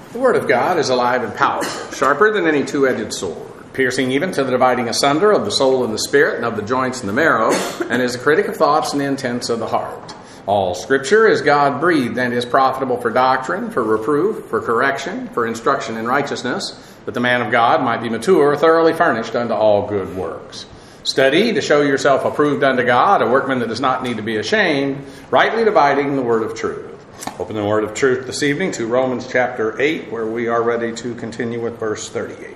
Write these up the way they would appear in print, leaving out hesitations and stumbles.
The Word of God is alive and powerful, sharper than any two-edged sword, piercing even to the dividing asunder of the soul and the spirit, and of the joints and the marrow, and is a critic of thoughts and intents of the heart. All Scripture is God-breathed and is profitable for doctrine, for reproof, for correction, for instruction in righteousness, that the man of God might be mature, thoroughly furnished unto all good works. Study to show yourself approved unto God, a workman that does not need to be ashamed, rightly dividing the word of truth. Open the word of truth this evening to Romans chapter 8, where we are ready to continue with verse 38.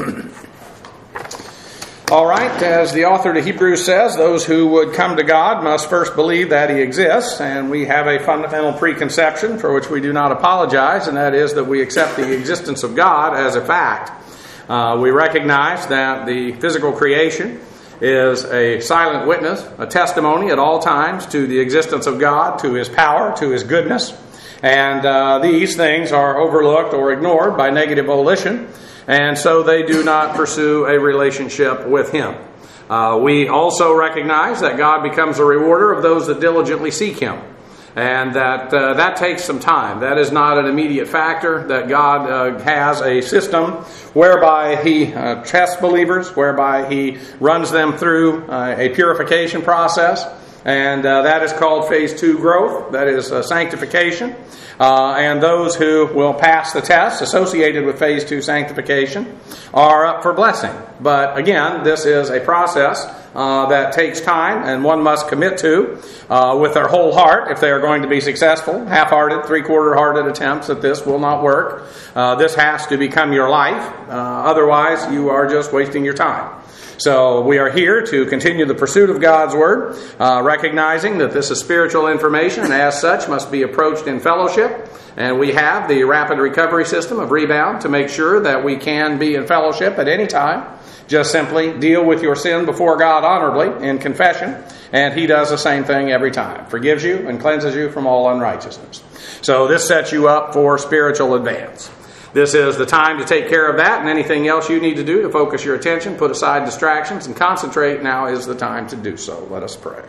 All right, as the author to Hebrews says, those who would come to God must first believe that He exists, and we have a fundamental preconception for which we do not apologize, and that is that we accept the existence of God as a fact. We recognize that the physical creation is a silent witness, a testimony at all times to the existence of God, to His power, to His goodness. And these things are overlooked or ignored by negative volition, and so they do not pursue a relationship with Him. We also recognize that God becomes a rewarder of those that diligently seek Him. And that takes some time. That is not an immediate factor, that God has a system whereby He tests believers, whereby He runs them through a purification process. And that is called phase 2 growth. That is sanctification. And those who will pass the test associated with phase 2 sanctification are up for blessing. But again, this is a process that takes time, and one must commit to with their whole heart if they are going to be successful. Half-hearted, three-quarter-hearted attempts at this will not work. This has to become your life. Otherwise, you are just wasting your time. So we are here to continue the pursuit of God's Word, recognizing that this is spiritual information and as such must be approached in fellowship. And we have the rapid recovery system of Rebound to make sure that we can be in fellowship at any time. Just simply deal with your sin before God honorably in confession, and He does the same thing every time. Forgives you and cleanses you from all unrighteousness. So this sets you up for spiritual advance. This is the time to take care of that, and anything else you need to do to focus your attention, put aside distractions, and concentrate. Now is the time to do so. Let us pray.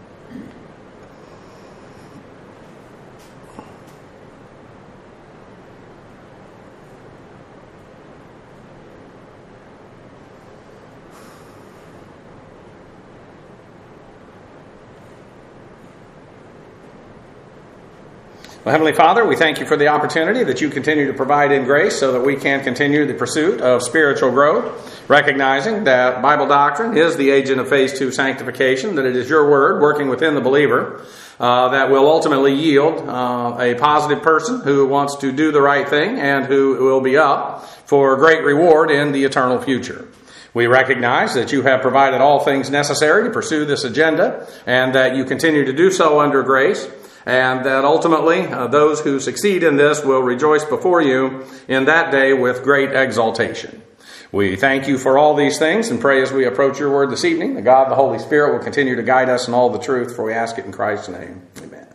Well, Heavenly Father, we thank You for the opportunity that You continue to provide in grace so that we can continue the pursuit of spiritual growth, recognizing that Bible doctrine is the agent of phase 2 sanctification, that it is Your Word working within the believer that will ultimately yield a positive person who wants to do the right thing and who will be up for great reward in the eternal future. We recognize that You have provided all things necessary to pursue this agenda, and that You continue to do so under grace, and that ultimately those who succeed in this will rejoice before You in that day with great exaltation. We thank You for all these things and pray as we approach Your Word this evening, that God the Holy Spirit will continue to guide us in all the truth, for we ask it in Christ's name. Amen.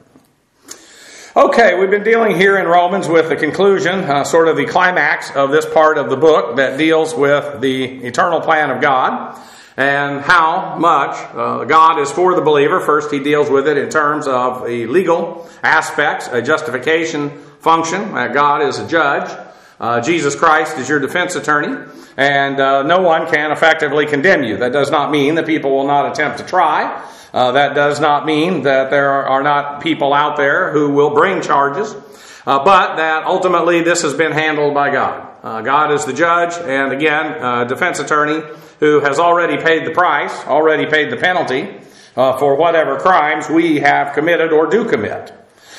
Okay, we've been dealing here in Romans with the conclusion, sort of the climax of this part of the book that deals with the eternal plan of God, and how much God is for the believer. First, He deals with it in terms of the legal aspects, a justification function. God is a judge. Jesus Christ is your defense attorney. And no one can effectively condemn you. That does not mean that people will not attempt to try. That does not mean that there are not people out there who will bring charges. But that ultimately this has been handled by God. God is the judge, and again, defense attorney who has already paid the price, already paid the penalty for whatever crimes we have committed or do commit.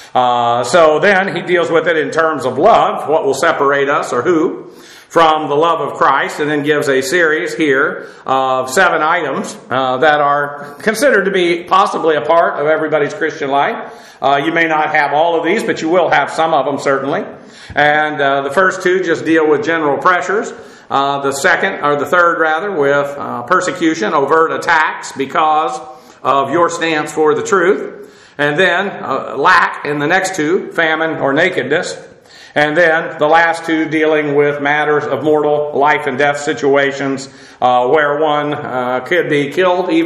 So then he deals with it in terms of love, what will separate us or who from the love of Christ, and then gives a series here of 7 items that are considered to be possibly a part of everybody's Christian life. You may not have all of these, but you will have some of them certainly. And the first 2 just deal with general pressures. The third with persecution, overt attacks because of your stance for the truth. And then lack in the next 2, famine or nakedness. And then the last 2 dealing with matters of mortal life and death situations where one could be killed even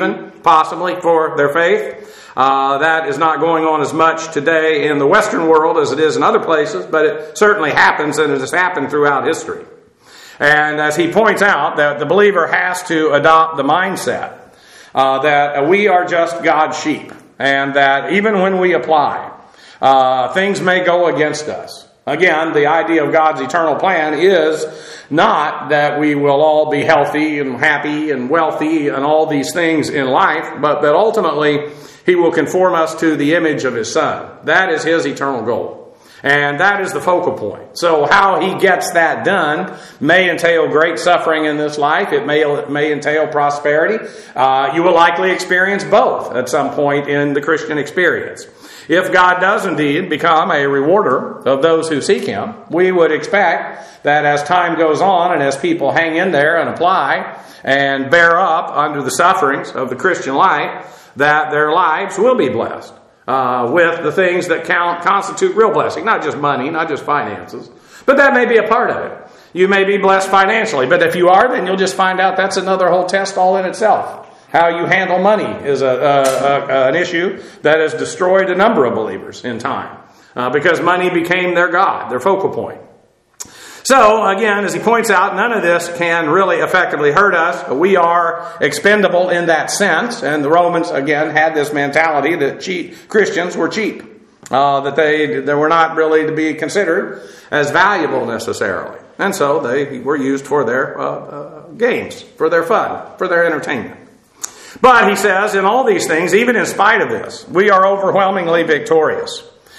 possibly, for their faith. That is not going on as much today in the Western world as it is in other places, but it certainly happens, and it has happened throughout history. And as he points out, that the believer has to adopt the mindset that we are just God's sheep, and that even when we apply, things may go against us. Again, the idea of God's eternal plan is not that we will all be healthy and happy and wealthy and all these things in life, but that ultimately He will conform us to the image of His Son. That is His eternal goal. And that is the focal point. So how He gets that done may entail great suffering in this life. It may entail prosperity. You will likely experience both at some point in the Christian experience. If God does indeed become a rewarder of those who seek Him, we would expect that as time goes on and as people hang in there and apply and bear up under the sufferings of the Christian life, that their lives will be blessed with the things that constitute real blessing. Not just money, not just finances, but that may be a part of it. You may be blessed financially, but if you are, then you'll just find out that's another whole test all in itself. How you handle money is an issue that has destroyed a number of believers in time because money became their God, their focal point. So, again, as he points out, none of this can really effectively hurt us. We are expendable in that sense, and the Romans, again, had this mentality that Christians were cheap, that they were not really to be considered as valuable necessarily. And so they were used for their games, for their fun, for their entertainment. But he says, in all these things, even in spite of this, we are overwhelmingly victorious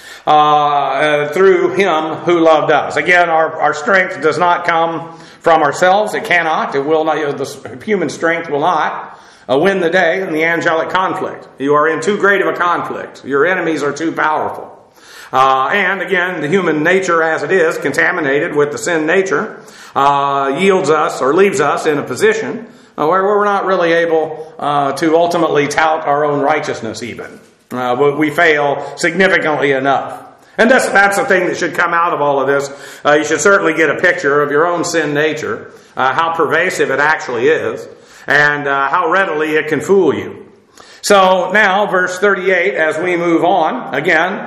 through Him who loved us. Again, our strength does not come from ourselves. It cannot. It will not. The human strength will not win the day in the angelic conflict. You are in too great of a conflict. Your enemies are too powerful. And again, the human nature as it is, contaminated with the sin nature, yields us or leaves us in a position where we're not really able to ultimately tout our own righteousness even. We fail significantly enough. And that's the thing that should come out of all of this. You should certainly get a picture of your own sin nature, how pervasive it actually is, and how readily it can fool you. So now, verse 38, as we move on, again,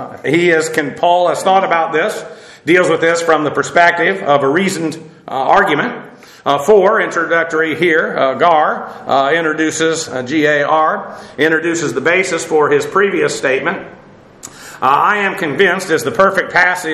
Paul has thought about this, deals with this from the perspective of a reasoned argument. Introductory here, introduces G-A-R, introduces the basis for his previous statement. I am convinced is the perfect passive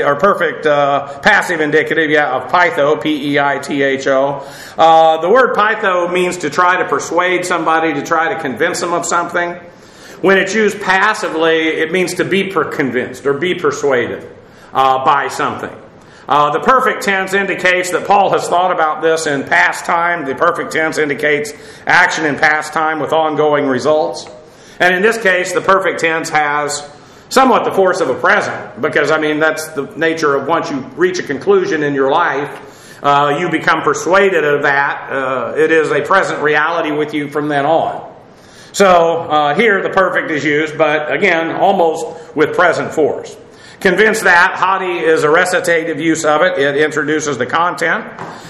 indicative, of Peitho, P-E-I-T-H-O. The word Peitho means to try to persuade somebody, to try to convince them of something. When it's used passively, it means to be convinced or be persuaded by something. The perfect tense indicates that Paul has thought about this in past time. The perfect tense indicates action in past time with ongoing results. And in this case, the perfect tense has somewhat the force of a present, because, that's the nature of once you reach a conclusion in your life, you become persuaded of that. It is a present reality with you from then on. So here the perfect is used, but again, almost with present force. Convinced that, haughty is a recitative use of it. It introduces the content,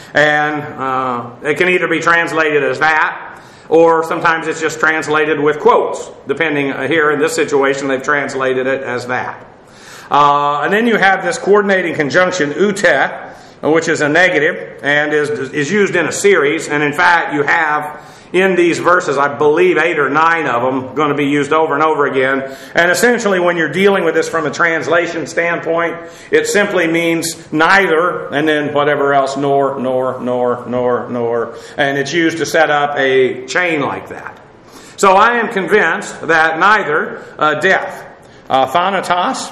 and it can either be translated as that, or sometimes it's just translated with quotes. Depending, here in this situation, they've translated it as that. And then you have this coordinating conjunction, ute, which is a negative, and is used in a series. And in fact, you have in these verses, I believe 8 or 9 of them going to be used over and over again. And essentially, when you're dealing with this from a translation standpoint, it simply means neither, and then whatever else, nor. And it's used to set up a chain like that. So I am convinced that neither death, thanatos,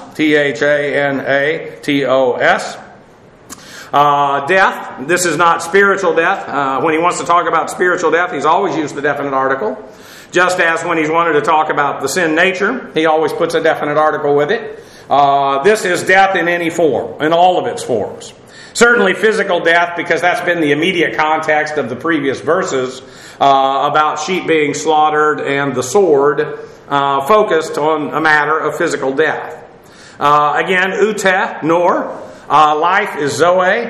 Thanatos, death, this is not spiritual death. When he wants to talk about spiritual death, he's always used the definite article. Just as when he's wanted to talk about the sin nature, he always puts a definite article with it. This is death in any form, in all of its forms. Certainly physical death, because that's been the immediate context of the previous verses about sheep being slaughtered and the sword, focused on a matter of physical death. Again, ute, nor. Life is Zoe,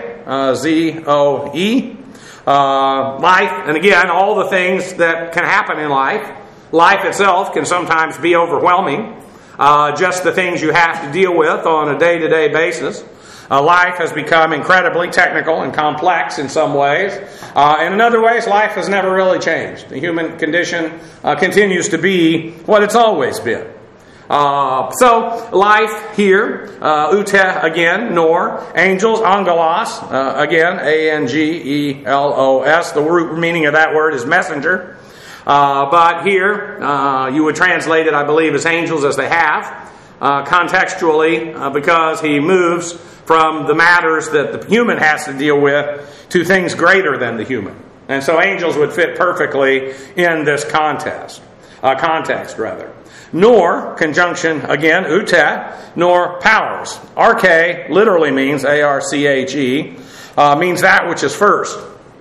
Z-O-E. Life, and again, all the things that can happen in life, life itself can sometimes be overwhelming. Just the things you have to deal with on a day-to-day basis. Life has become incredibly technical and complex in some ways. And in other ways, life has never really changed. The human condition continues to be what it's always been. So, life here, ute again, nor, angels, angelos, again, A-N-G-E-L-O-S. The root meaning of that word is messenger. But here, you would translate it, I believe, as angels as they have, contextually, because he moves from the matters that the human has to deal with to things greater than the human. And so angels would fit perfectly in this context. Nor, conjunction again, ute, nor powers. Arche literally means, A-R-C-H-E, means that which is first.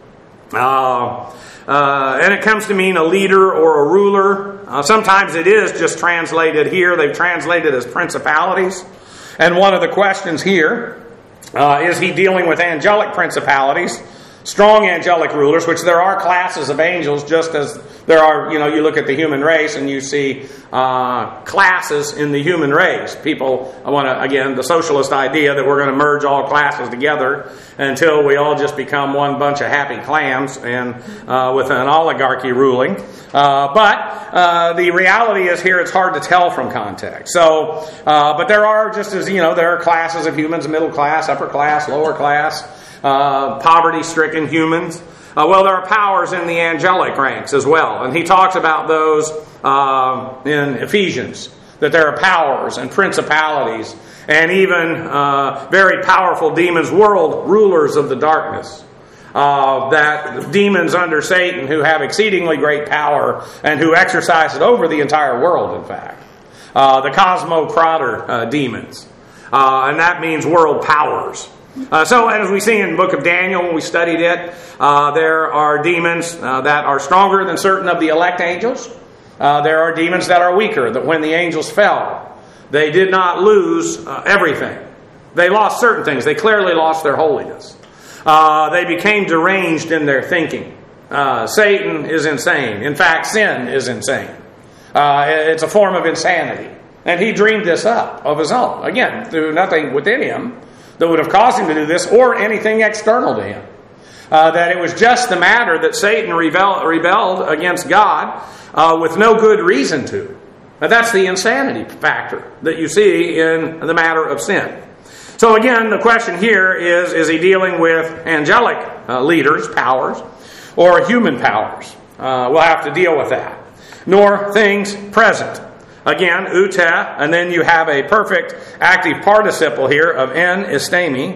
And it comes to mean a leader or a ruler. Sometimes it is just translated here. They've translated as principalities. And one of the questions here, is he dealing with angelic principalities? Strong angelic rulers, which there are classes of angels, just as there are, you look at the human race and you see classes in the human race. People want to, again, the socialist idea that we're going to merge all classes together until we all just become one bunch of happy clams and with an oligarchy ruling. But the reality is here it's hard to tell from context. So, but there are, just as, there are classes of humans, middle class, upper class, lower class, poverty-stricken humans. Well, there are powers in the angelic ranks as well. And he talks about those in Ephesians, that there are powers and principalities and even very powerful demons, world rulers of the darkness. That demons under Satan who have exceedingly great power and who exercise it over the entire world, in fact. The cosmocrator demons. And that means world powers. So, as we see in the book of Daniel, when we studied it, there are demons that are stronger than certain of the elect angels. There are demons that are weaker, that when the angels fell, they did not lose everything. They lost certain things. They clearly lost their holiness. They became deranged in their thinking. Satan is insane. In fact, sin is insane. It's a form of insanity. And he dreamed this up of his own. Again, through nothing within him that would have caused him to do this, or anything external to him. That it was just the matter that Satan rebelled against God with no good reason to. Now, that's the insanity factor that you see in the matter of sin. So again, the question here is he dealing with angelic leaders, powers, or human powers? We'll have to deal with that. Nor things present. Again, ute, and then you have a perfect active participle here of en istemi,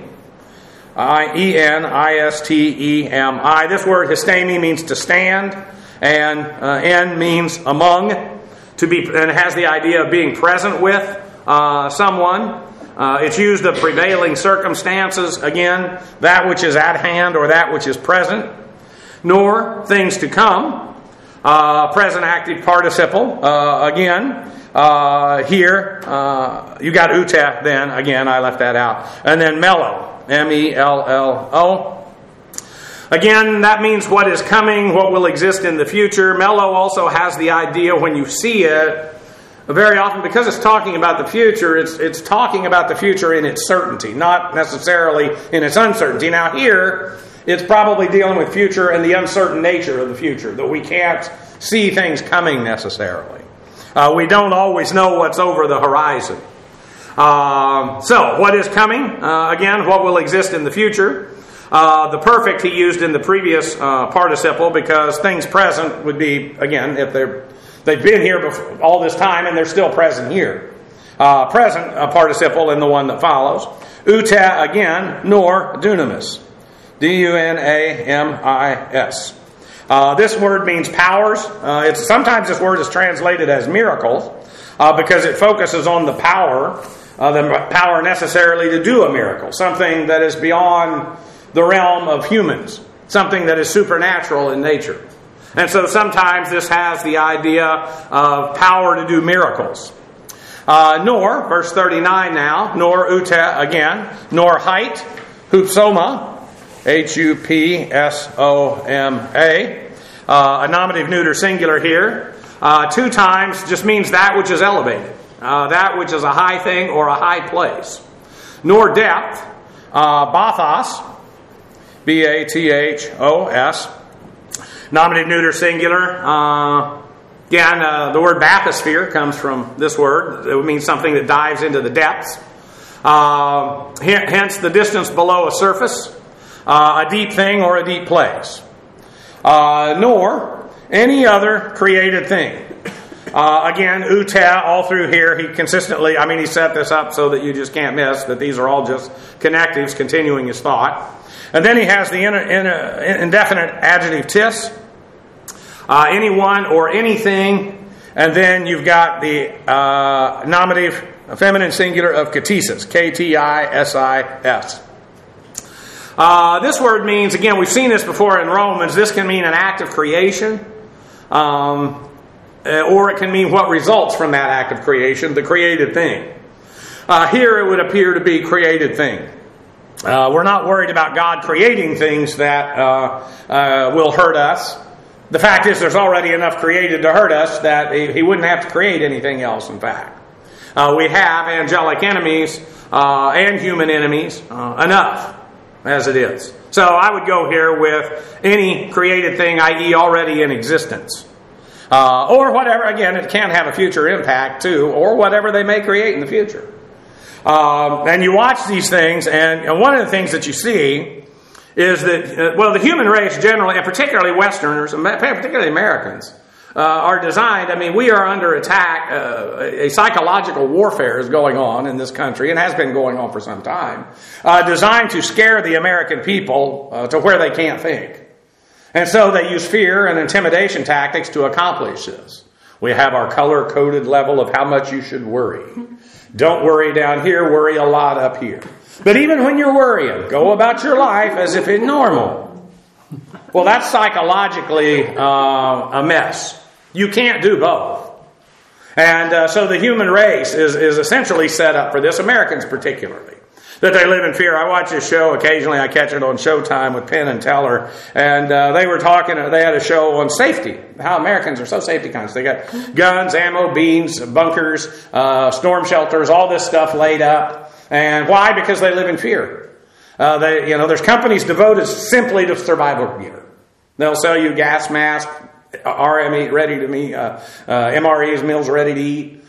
I-E-N-I-S-T-E-M-I. This word histemi means to stand, and en means among, to be, and it has the idea of being present with someone. It's used of prevailing circumstances, again, that which is at hand or that which is present. Nor things to come, present active participle, again. Here, you got ute then, again, I left that out. And then mello, M-E-L-L-O. Again, that means what is coming, what will exist in the future. Mello also has the idea when you see it, very often, because it's talking about the future, it's talking about the future in its certainty, not necessarily in its uncertainty. Now here, it's probably dealing with future and the uncertain nature of the future, that we can't see things coming necessarily. We don't always know what's over the horizon. So, what is coming? Again, what will exist in the future? The perfect he used in the previous participle, because things present would be, again, if they've been here before, all this time and they're still present here. Present participle in the one that follows. Ute again, nor dunamis. D-U-N-A-M-I-S. This word means powers. Sometimes this word is translated as miracles because it focuses on the power necessarily to do a miracle, something that is beyond the realm of humans, something that is supernatural in nature. And so sometimes this has the idea of power to do miracles. Nor, verse 39 now, nor ute again, nor height, hupsoma, H-U-P-S-O-M-A. A nominative neuter singular here. 2 times just means that which is elevated, that which is a high thing or a high place. Nor depth, bathos, B-A-T-H-O-S, nominative neuter singular. Again, the word bathysphere comes from this word. It means something that dives into the depths. Hence the distance below a surface, a deep thing or a deep place. Nor any other created thing. Again, uta, all through here, he consistently, he set this up so that you just can't miss that these are all just connectives continuing his thought. And then he has the indefinite adjective tis, anyone or anything, and then you've got the nominative feminine singular of ktisis, K-T-I-S-I-S. This word means, again, we've seen this before in Romans, this can mean an act of creation, or it can mean what results from that act of creation, the created thing. Here it would appear to be created thing. We're not worried about God creating things that will hurt us. The fact is there's already enough created to hurt us that he wouldn't have to create anything else, in fact. We have angelic enemies and human enemies enough as it is. So I would go here with any created thing, i.e. already in existence. Or whatever, again, it can have a future impact too, or whatever they may create in the future. And you watch these things, and one of the things that you see is that, the human race generally, and particularly Westerners, and particularly Americans, are designed, we are under attack. A psychological warfare is going on in this country, and has been going on for some time, designed to scare the American people to where they can't think. And so they use fear and intimidation tactics to accomplish this. We have our color-coded level of how much you should worry. Don't worry down here, worry a lot up here. But even when you're worrying, go about your life as if it's normal. Well, that's psychologically a mess. You can't do both. And so the human race is essentially set up for this, Americans particularly, that they live in fear. I watch this show occasionally. I catch it on Showtime with Penn and Teller, and they were talking. They had a show on safety. How Americans are so safety conscious. They got guns, ammo, beans, bunkers, storm shelters, all this stuff laid up. And why? Because they live in fear. There's companies devoted simply to survival gear. They'll sell you gas masks, RME ready to eat, MREs, meals ready to eat.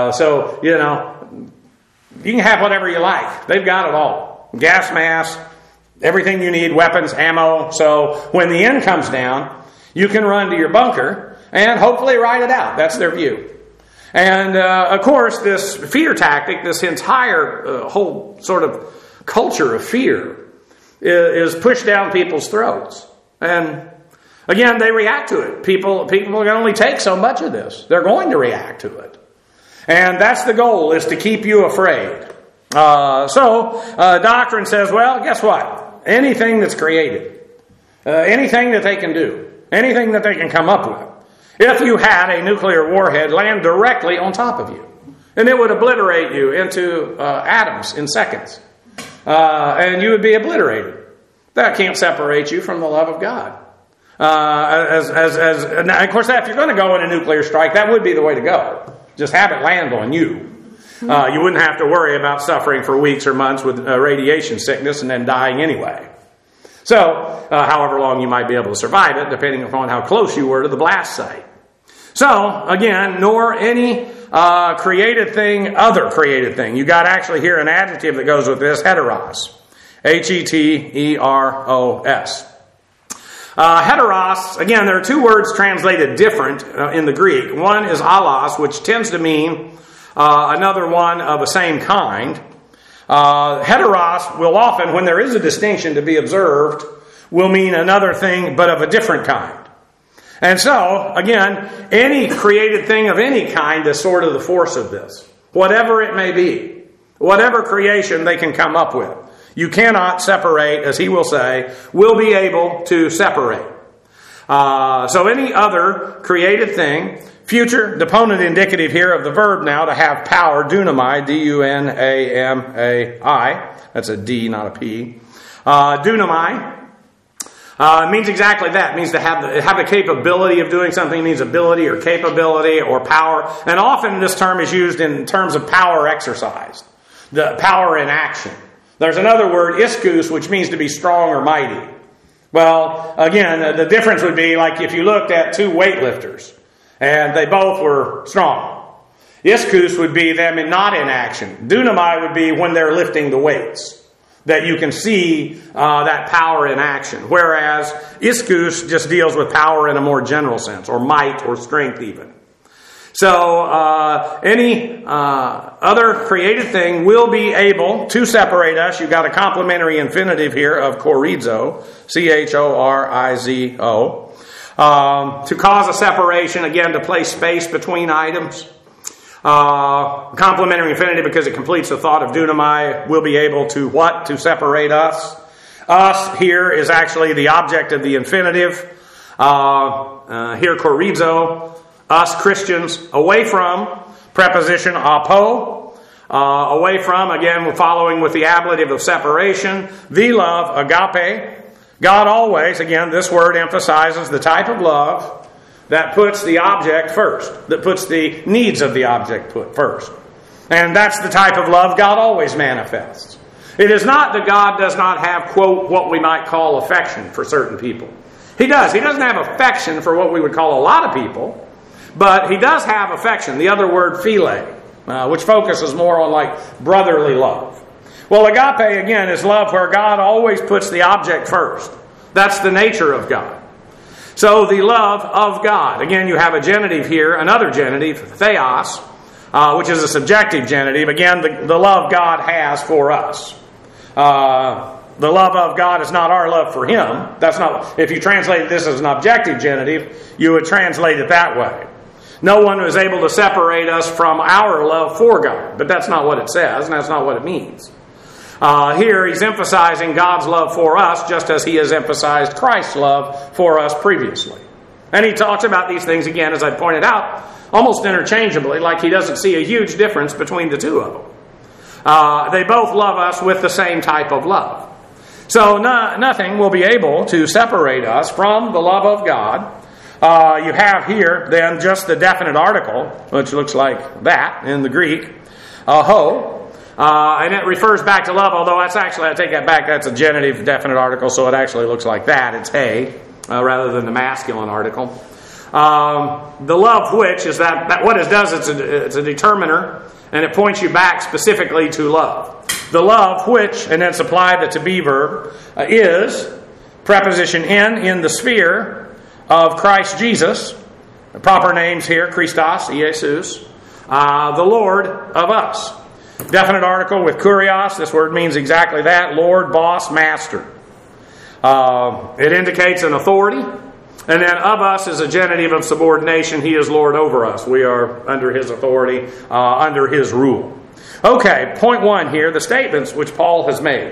You can have whatever you like. They've got it all. Gas masks, everything you need, weapons, ammo. So when the end comes down, you can run to your bunker and hopefully ride it out. That's their view. And, of course, this fear tactic, this entire whole sort of culture of fear is pushed down people's throats. And, again, they react to it. People can only take so much of this. They're going to react to it. And that's the goal, is to keep you afraid. Doctrine says, well, guess what? Anything that's created, anything that they can do, anything that they can come up with, if you had a nuclear warhead land directly on top of you, and it would obliterate you into atoms in seconds, and you would be obliterated. That can't separate you from the love of God. And of course, if you're going to go in a nuclear strike, that would be the way to go. Just have it land on you. You wouldn't have to worry about suffering for weeks or months with radiation sickness and then dying anyway. So, however long you might be able to survive it, depending upon how close you were to the blast site. So, again, nor any created thing, other created thing. You got actually here an adjective that goes with this, heteros. H-E-T-E-R-O-S. Heteros, again, there are two words translated different in the Greek. One is allos, which tends to mean another one of the same kind. Heteros will often, when there is a distinction to be observed, will mean another thing but of a different kind. And so, again, any created thing of any kind is sort of the force of this. Whatever it may be. Whatever creation they can come up with. You cannot separate, as he will say, will be able to separate. So any other created thing, future, deponent indicative here of the verb now to have power, dunamai, D-U-N-A-M-A-I. That's a D, not a P. Dunamai. It means exactly that. It means to have the capability of doing something. It means ability or capability or power. And often this term is used in terms of power exercised. The power in action. There's another word, ischus, which means to be strong or mighty. Well, again, the difference would be like if you looked at two weightlifters and they both were strong. Ischus would be them not in action. Dunamai would be when they're lifting the weights. That you can see that power in action. Whereas ischus just deals with power in a more general sense, or might, or strength even. So any other created thing will be able to separate us. You've got a complementary infinitive here of chorizo, C-H-O-R-I-Z-O, to cause a separation, again, to place space between items. Complementary infinitive because it completes the thought of dunamai, will be able to what? To separate us. Us here is actually the object of the infinitive. Here chorizo, us Christians, away from, preposition apo, away from, again we're following with the ablative of separation, the love, agape, God always, again this word emphasizes the type of love that puts the object first, that puts the needs of the object first. And that's the type of love God always manifests. It is not that God does not have, quote, what we might call affection for certain people. He does. He doesn't have affection for what we would call a lot of people, but He does have affection, the other word philia, which focuses more on like brotherly love. Well, agape, again, is love where God always puts the object first. That's the nature of God. So the love of God. Again, you have a genitive here, another genitive, theos, which is a subjective genitive. Again, the love God has for us. The love of God is not our love for Him. That's not. If you translate this as an objective genitive, you would translate it that way. No one was able to separate us from our love for God. But that's not what it says, and that's not what it means. Here he's emphasizing God's love for us just as He has emphasized Christ's love for us previously. And he talks about these things again, as I pointed out, almost interchangeably, like he doesn't see a huge difference between the two of them. They both love us with the same type of love. So nothing will be able to separate us from the love of God. You have here then just the definite article, which looks like that in the Greek, ho. And it refers back to love, although that's actually, I take that back, that's a genitive definite article, so it actually looks like that. It's he, rather than the masculine article. The love which is that what it does, it's a determiner, and it points you back specifically to love. The love which, and then supply the to be verb, is preposition in the sphere of Christ Jesus. The proper names here, Christos, Jesus, the Lord of us. Definite article with kurios. This word means exactly that. Lord, boss, master. It indicates an authority. And then of us is a genitive of subordination. He is Lord over us. We are under His authority, under His rule. Okay, point one here. The statements which Paul has made.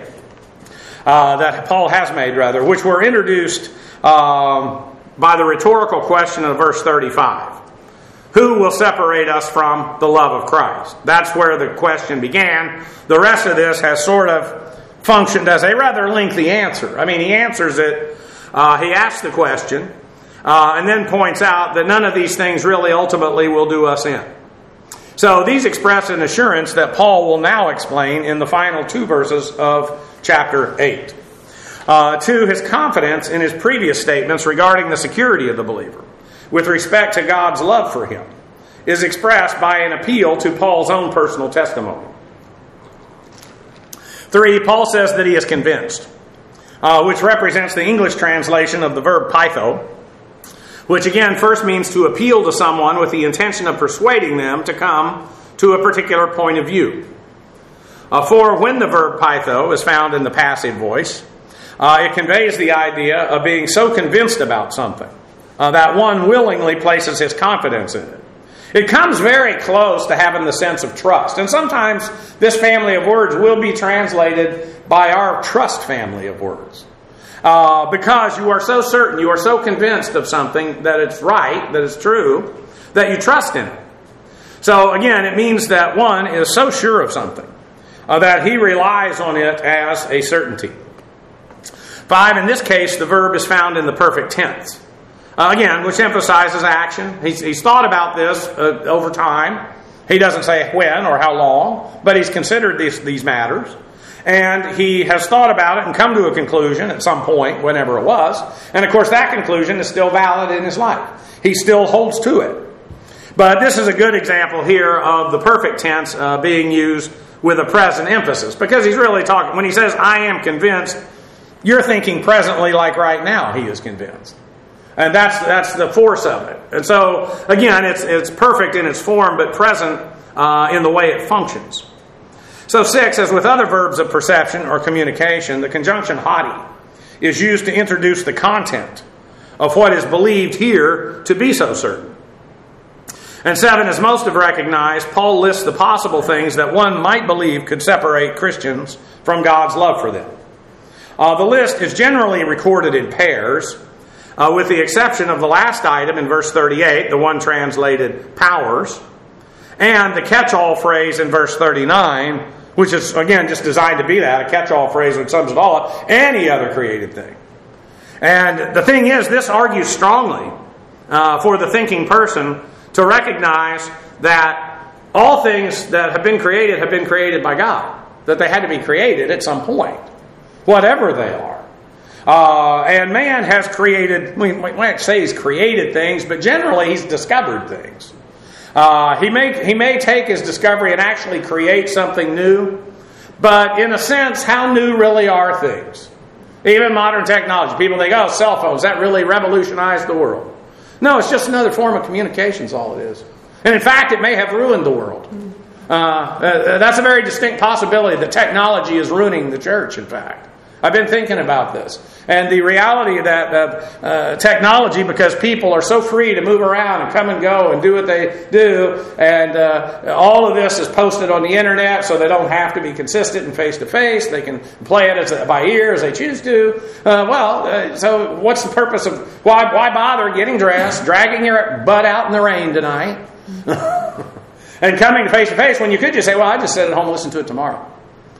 Which were introduced by the rhetorical question of verse 35. Who will separate us from the love of Christ? That's where the question began. The rest of this has sort of functioned as a rather lengthy answer. I mean, he answers it. He asks the question and then points out that none of these things really ultimately will do us in. So these express an assurance that Paul will now explain in the final two verses of chapter 8. To his confidence in his previous statements regarding the security of the believer, with respect to God's love for him, is expressed by an appeal to Paul's own personal testimony. 3, Paul says that he is convinced, which represents the English translation of the verb pytho, which again first means to appeal to someone with the intention of persuading them to come to a particular point of view. For when the verb pytho is found in the passive voice, it conveys the idea of being so convinced about something that one willingly places his confidence in it. It comes very close to having the sense of trust. And sometimes this family of words will be translated by our trust family of words. Because you are so certain, you are so convinced of something that it's right, that it's true, that you trust in it. So again, it means that one is so sure of something that he relies on it as a certainty. 5, in this case, the verb is found in the perfect tense. Again, which emphasizes action. He's thought about this over time. He doesn't say when or how long, but he's considered these matters. And he has thought about it and come to a conclusion at some point, whenever it was. And of course, that conclusion is still valid in his life. He still holds to it. But this is a good example here of the perfect tense being used with a present emphasis. Because he's really talking, when he says, I am convinced, you're thinking presently like right now he is convinced. And that's the force of it. And so, again, it's perfect in its form, but present in the way it functions. So 6, as with other verbs of perception or communication, the conjunction haughty is used to introduce the content of what is believed here to be so certain. And 7, as most have recognized, Paul lists the possible things that one might believe could separate Christians from God's love for them. The list is generally recorded in pairs, with the exception of the last item in verse 38, the one translated powers, and the catch-all phrase in verse 39, which is, again, just designed to be that, a catch-all phrase which sums it all up, any other created thing. And the thing is, this argues strongly for the thinking person to recognize that all things that have been created by God, that they had to be created at some point, whatever they are. And man has created, we might say he's created things, but generally he's discovered things. He may take his discovery and actually create something new, but in a sense, how new really are things? Even modern technology. People think, oh, cell phones, that really revolutionized the world. No, it's just another form of communication is all it is. And in fact, it may have ruined the world. That's a very distinct possibility that technology is ruining the church, in fact. I've been thinking about this. And the reality that technology, because people are so free to move around and come and go and do what they do, and all of this is posted on the internet so they don't have to be consistent and face-to-face. They can play it by ear as they choose to. So what's the purpose of, why bother getting dressed, dragging your butt out in the rain tonight, and coming face-to-face when you could just say, well, I just sit at home and listen to it tomorrow.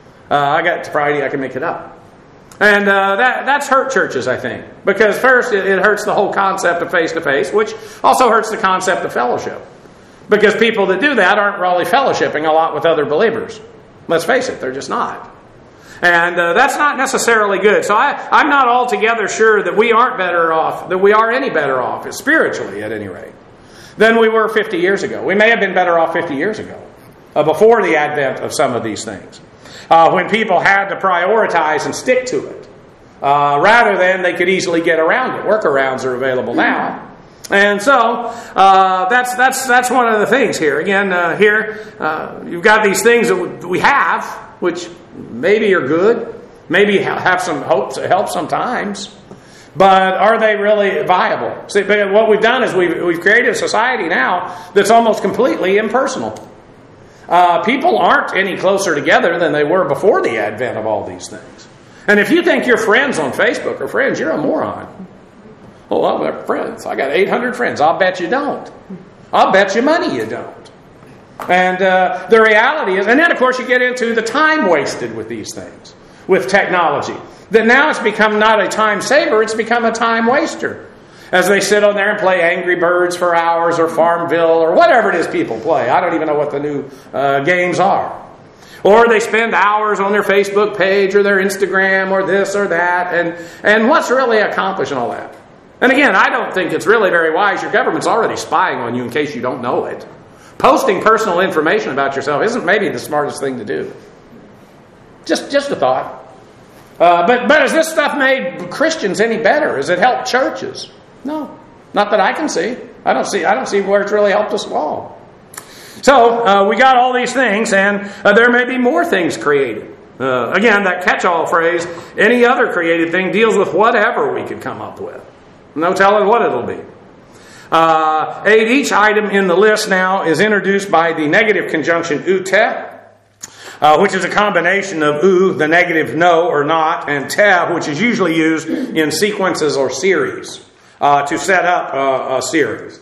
I got to Friday, I can make it up. And that's hurt churches, I think. Because first, it hurts the whole concept of face-to-face, which also hurts the concept of fellowship. Because people that do that aren't really fellowshipping a lot with other believers. Let's face it, they're just not. And that's not necessarily good. So I'm not altogether sure that we aren't better off, that we are any better off, spiritually at any rate, than we were 50 years ago. We may have been better off 50 years ago, before the advent of some of these things. When people had to prioritize and stick to it, rather than they could easily get around it. Workarounds are available now, and so that's one of the things here. Again, you've got these things that we have, which maybe are good, maybe have some hope to help sometimes, but are they really viable? See, what we've done is we've created a society now that's almost completely impersonal. People aren't any closer together than they were before the advent of all these things. And if you think your friends on Facebook are friends, you're a moron. Oh, well, they're friends. I got 800 friends. I'll bet you don't. I'll bet you money you don't. And the reality is, and then of course you get into the time wasted with these things, with technology. That now it's become not a time saver, it's become a time waster. As they sit on there and play Angry Birds for hours or Farmville or whatever it is people play. I don't even know what the new games are. Or they spend hours on their Facebook page or their Instagram or this or that. And what's really accomplished in all that? And again, I don't think it's really very wise. Your government's already spying on you in case you don't know it. Posting personal information about yourself isn't maybe the smartest thing to do. Just a thought. But has this stuff made Christians any better? Has it helped churches? No, not that I can see. I don't see where it's really helped us at all. So we got all these things, and there may be more things created. Again, that catch-all phrase, any other created thing, deals with whatever we could come up with. No telling what it'll be. 8, each item in the list now is introduced by the negative conjunction ute, which is a combination of the negative no or not, and te, which is usually used in sequences or series. To set up a series.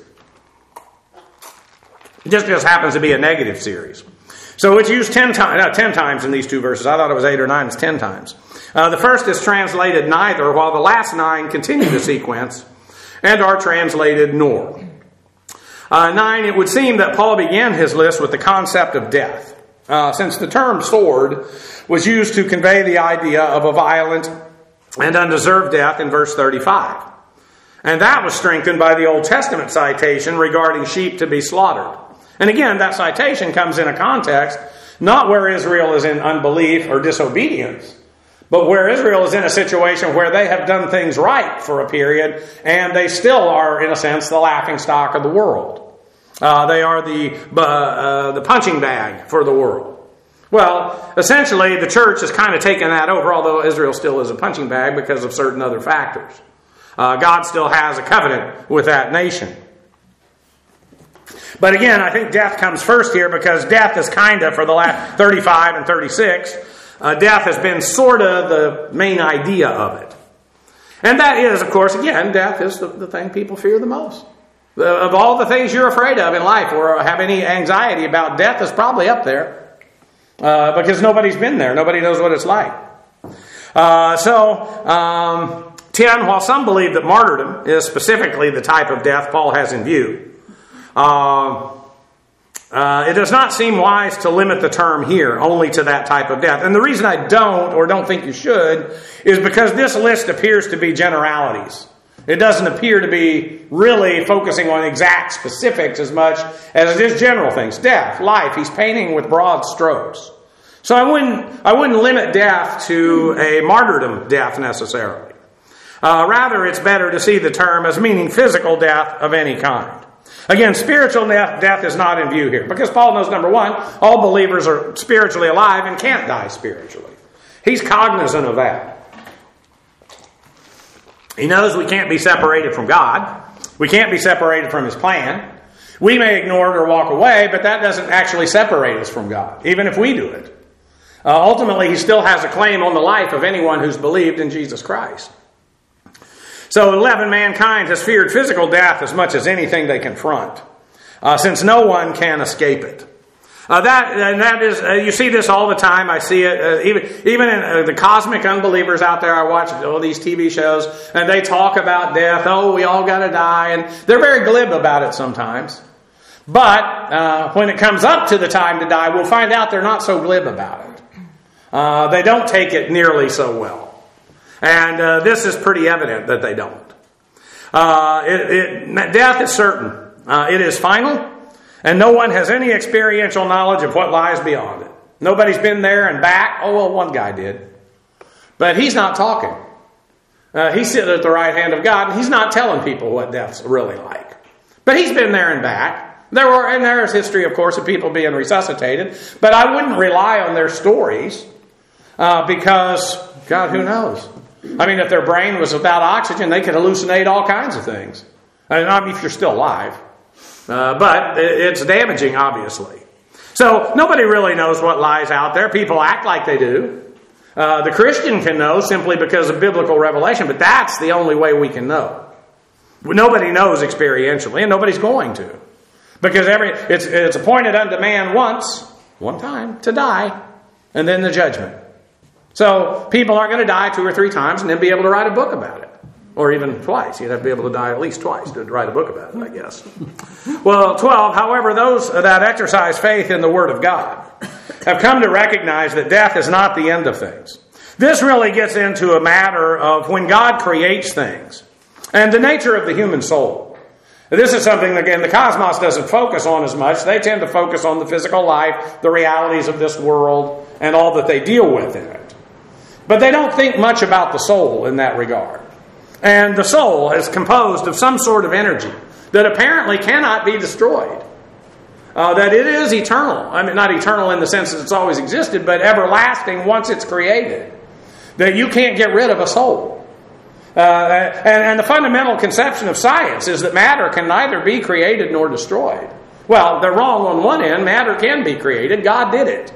It just happens to be a negative series. So it's used 10 times in these two verses. I thought it was 8 or 9. It's 10 times. The first is translated neither, while the last 9 continue the sequence and are translated nor. 9, it would seem that Paul began his list with the concept of death, since the term sword was used to convey the idea of a violent and undeserved death in verse 35. And that was strengthened by the Old Testament citation regarding sheep to be slaughtered. And again, that citation comes in a context not where Israel is in unbelief or disobedience, but where Israel is in a situation where they have done things right for a period, and they still are, in a sense, the laughingstock of the world. They are the punching bag for the world. Well, essentially, the church has kind of taken that over, although Israel still is a punching bag because of certain other factors. God still has a covenant with that nation. But again, I think death comes first here because death is kind of, for the last 35 and 36, death has been sort of the main idea of it. And that is, of course, again, death is the thing people fear the most. Of all the things you're afraid of in life or have any anxiety about, death is probably up there. Because nobody's been there. Nobody knows what it's like. 10, while some believe that martyrdom is specifically the type of death Paul has in view, it does not seem wise to limit the term here only to that type of death. And the reason I don't think you should, is because this list appears to be generalities. It doesn't appear to be really focusing on exact specifics as much as it is general things. Death, life, he's painting with broad strokes. So I wouldn't limit death to a martyrdom death necessarily. Rather, it's better to see the term as meaning physical death of any kind. Again, spiritual death is not in view here, because Paul knows, number one, all believers are spiritually alive and can't die spiritually. He's cognizant of that. He knows we can't be separated from God. We can't be separated from His plan. We may ignore it or walk away, but that doesn't actually separate us from God, even if we do it. Ultimately, He still has a claim on the life of anyone who's believed in Jesus Christ. So 11, mankind has feared physical death as much as anything they confront, since no one can escape it. That is, you see this all the time. I see it even in the cosmic unbelievers out there. I watch all these TV shows, and they talk about death. Oh, we all got to die, and they're very glib about it sometimes. But when it comes up to the time to die, we'll find out they're not so glib about it. They don't take it nearly so well. And this is pretty evident that they don't. Death is certain. It is final. And no one has any experiential knowledge of what lies beyond it. Nobody's been there and back. Oh, well, one guy did. But he's not talking. He's sitting at the right hand of God, and he's not telling people what death's really like. But he's been there and back. There is history, of course, of people being resuscitated. But I wouldn't rely on their stories because, God, who knows? I mean, if their brain was without oxygen, they could hallucinate all kinds of things. I mean, if you're still alive. But it's damaging, obviously. So nobody really knows what lies out there. People act like they do. The Christian can know simply because of biblical revelation, but that's the only way we can know. Nobody knows experientially, and nobody's going to. Because it's appointed unto man one time, to die, and then the judgment. So people aren't going to die 2 or 3 times and then be able to write a book about it. Or even twice. You'd have to be able to die at least twice to write a book about it, I guess. Well, 12, however, those that exercise faith in the Word of God have come to recognize that death is not the end of things. This really gets into a matter of when God creates things and the nature of the human soul. This is something, again, the cosmos doesn't focus on as much. They tend to focus on the physical life, the realities of this world, and all that they deal with in it. But they don't think much about the soul in that regard. And the soul is composed of some sort of energy that apparently cannot be destroyed. That it is eternal. I mean, not eternal in the sense that it's always existed, but everlasting once it's created. That you can't get rid of a soul. And the fundamental conception of science is that matter can neither be created nor destroyed. Well, they're wrong on one end. Matter can be created. God did it.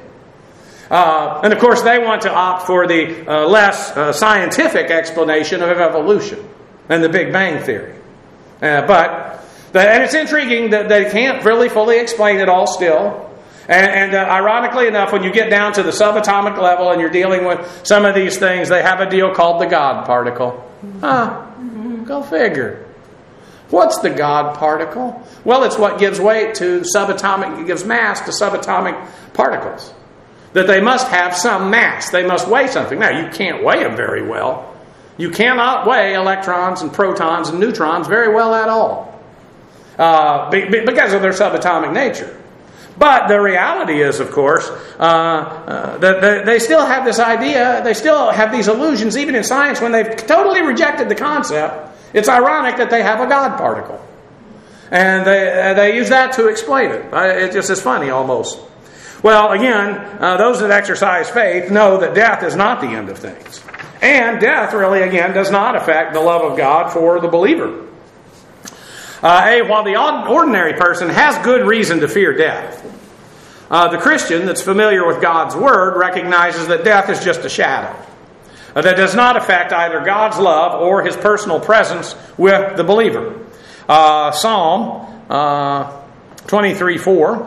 And of course, they want to opt for the less scientific explanation of evolution and the Big Bang Theory. And it's intriguing that they can't really fully explain it all still. And ironically enough, when you get down to the subatomic level and you're dealing with some of these things, they have a deal called the God particle. Go figure. What's the God particle? Well, it's what gives weight to subatomic, it gives mass to subatomic particles. That they must have some mass. They must weigh something. Now, you can't weigh them very well. You cannot weigh electrons and protons and neutrons very well at all. Because of their subatomic nature. But the reality is, of course, that they still have this idea, they still have these illusions, even in science, when they've totally rejected the concept. It's ironic that they have a God particle. And they use that to explain it. It just is funny, almost. Well, again, those that exercise faith know that death is not the end of things. And death, really, again, does not affect the love of God for the believer. While the ordinary person has good reason to fear death, the Christian that's familiar with God's Word recognizes that death is just a shadow. That does not affect either God's love or His personal presence with the believer. Psalm 23:4.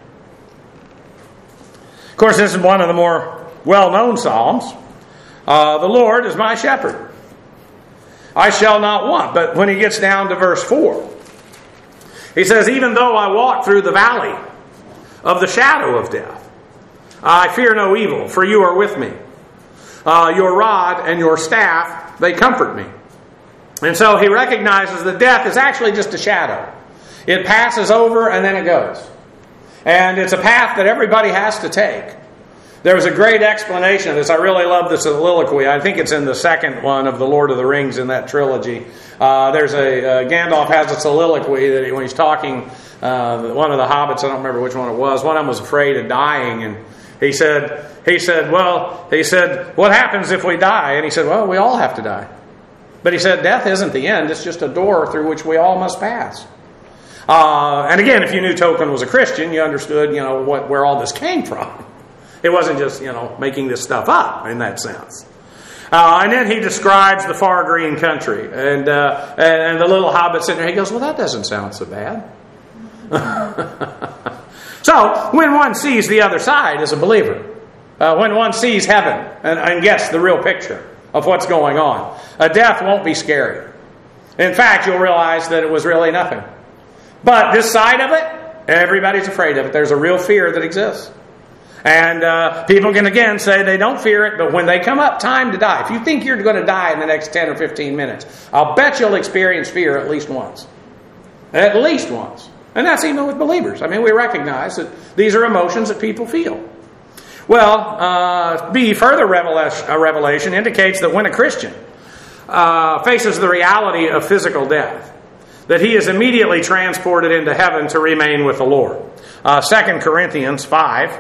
Of course, this is one of the more well-known Psalms. The Lord is my shepherd. I shall not want. But when he gets down to verse 4, he says, even though I walk through the valley of the shadow of death, I fear no evil, for you are with me. Your rod and your staff, they comfort me. And so he recognizes that death is actually just a shadow. It passes over and then it goes. And it's a path that everybody has to take. There was a great explanation of this. I really love the soliloquy. I think it's in the second one of the Lord of the Rings in that trilogy. Gandalf has a soliloquy that when he's talking, one of the hobbits, I don't remember which one it was, one of them was afraid of dying, and he said, what happens if we die? And he said, well, we all have to die. But he said, death isn't the end, it's just a door through which we all must pass. And again, if you knew Tolkien was a Christian, you understood, where all this came from. It wasn't just, making this stuff up in that sense. And then he describes the far green country. And the little hobbit sitting there, he goes, well, that doesn't sound so bad. So, when one sees the other side as a believer, when one sees heaven and gets the real picture of what's going on, death won't be scary. In fact, you'll realize that it was really nothing. But this side of it, everybody's afraid of it. There's a real fear that exists. And people can again say they don't fear it, but when they come up time to die, if you think you're going to die in the next 10 or 15 minutes, I'll bet you'll experience fear at least once. At least once. And that's even with believers. I mean, we recognize that these are emotions that people feel. Well, B, further revelation indicates that when a Christian faces the reality of physical death, that he is immediately transported into heaven to remain with the Lord. 2 Corinthians 5.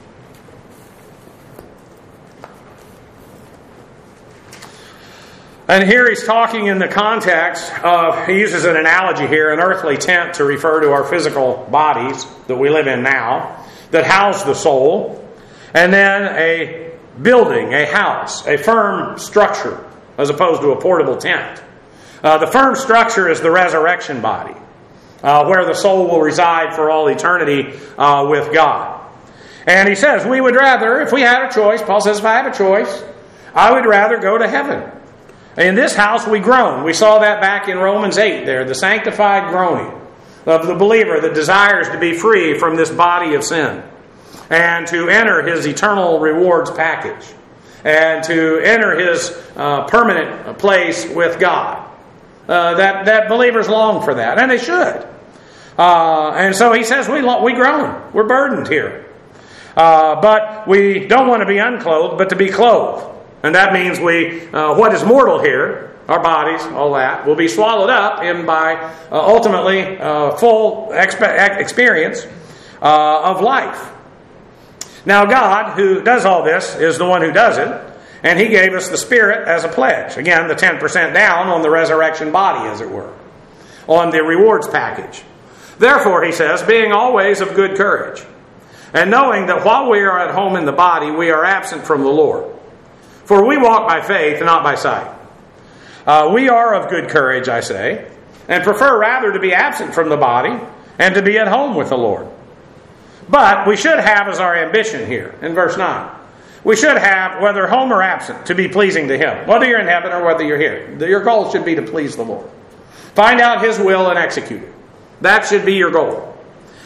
And here he's talking in the context of, he uses an analogy here, an earthly tent to refer to our physical bodies that we live in now, that house the soul, and then a building, a house, a firm structure, as opposed to a portable tent. The firm structure is the resurrection body, where the soul will reside for all eternity with God. And he says, we would rather, if we had a choice, Paul says, if I have a choice, I would rather go to heaven. In this house we groan. We saw that back in Romans 8 there, the sanctified groaning of the believer that desires to be free from this body of sin and to enter his eternal rewards package and to enter his permanent place with God. That believers long for that, and they should. And so he says we groan. We're burdened here. But we don't want to be unclothed, but to be clothed. And that means what is mortal here, our bodies, all that, will be swallowed up by ultimately full experience of life. Now God, who does all this, is the one who does it, and He gave us the Spirit as a pledge. Again, the 10% down on the resurrection body, as it were, on the rewards package. Therefore, he says, being always of good courage, and knowing that while we are at home in the body, we are absent from the Lord. For we walk by faith, not by sight. We are of good courage, I say, and prefer rather to be absent from the body and to be at home with the Lord. But we should have as our ambition here in verse 9. We should have, whether home or absent, to be pleasing to Him. Whether you're in heaven or whether you're here. Your goal should be to please the Lord. Find out His will and execute it. That should be your goal.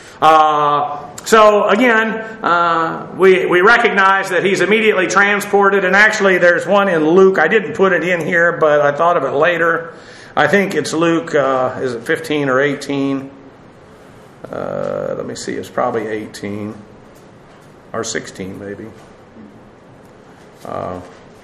So again, we recognize that He's immediately transported. And actually there's one in Luke. I didn't put it in here, but I thought of it later. I think it's Luke, is it 15 or 18? Let me see, it's probably 18. Or 16 maybe. Uh,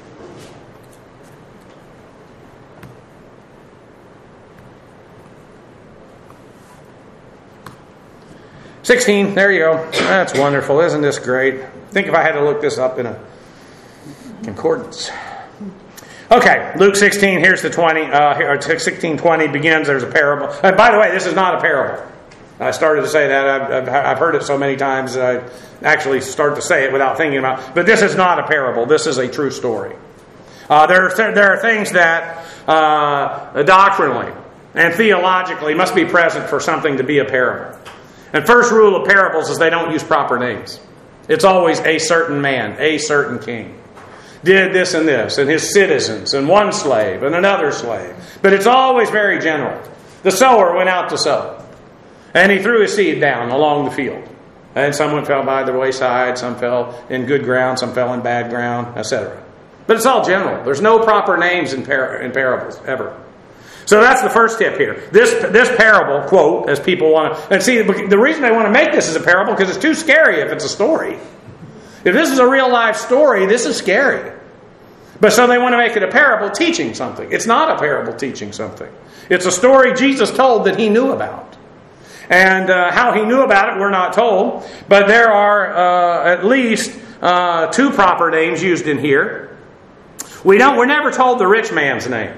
16, there you go. That's wonderful. Isn't this great? I think if I had to look this up in a concordance. Okay, Luke 16, here's the 20. 16:20 begins, there's a parable. And by the way, this is not a parable. I started to say that. I've heard it so many times that I actually start to say it without thinking about it. But this is not a parable. This is a true story. There are things that doctrinally and theologically must be present for something to be a parable. And first rule of parables is they don't use proper names. It's always a certain man, a certain king. Did this and this, and his citizens, and one slave, and another slave. But it's always very general. The sower went out to sow. And he threw his seed down along the field. And some fell by the wayside, some fell in good ground, some fell in bad ground, etc. But it's all general. There's no proper names in parables, ever. So that's the first tip here. This parable, quote, as people want to... And see, the reason they want to make this as a parable, because it's too scary if it's a story. If this is a real life story, this is scary. But so they want to make it a parable teaching something. It's not a parable teaching something. It's a story Jesus told that He knew about. And how He knew about it, we're not told. But there are at least two proper names used in here. We're never told the rich man's name.